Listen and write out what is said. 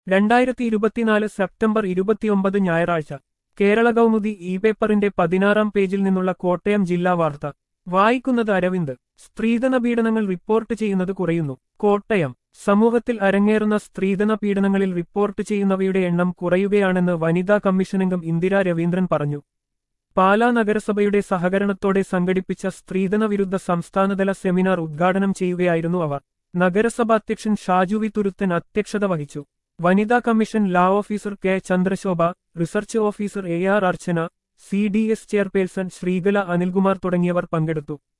2024 September 29 ഞായറാഴ്ച Kerala Kaumudi E പേപ്പറിന്റെ 16-ാം പേജിൽ നിന്നുള്ള കോട്ടയം ജില്ലാ വാർത്ത വായിക്കുന്നത് അരവിന്ദ്. സ്ത്രീധന പീഡനങ്ങൾ റിപ്പോർട്ട് ചെയ്യുന്നത് കുറയുന്നു. കോട്ടയം സമൂഹത്തിൽ അരങ്ങേറുന്ന സ്ത്രീധന പീഡനങ്ങളിൽ റിപ്പോർട്ട് ചെയ്യുന്നവയുടെ എണ്ണം കുറയുകയാണെന്ന് വനിതാ കമ്മീഷനംഗം ഇന്ദിരാ രവീന്ദ്രൻ പറഞ്ഞു. പാലാ നഗരസഭയുടെ സഹകരണത്തോടെ സംഘടിപ്പിച്ച സ്ത്രീധന വിരുദ്ധ സംസ്ഥാനതല സെമിനാർ ഉദ്ഘാടനം ചെയ്യുകയായിരുന്നു അവർ. നഗരസഭാധ്യക്ഷൻ ഷാജു വി തുരുത്തൻ അധ്യക്ഷത വഹിച്ചു. വനിതാ commission law officer K Chandrashobha, research officer AR Archana, CDS chairperson Sreekala Anilkumar തുടങ്ങിയവർ പങ്കെടുത്തു.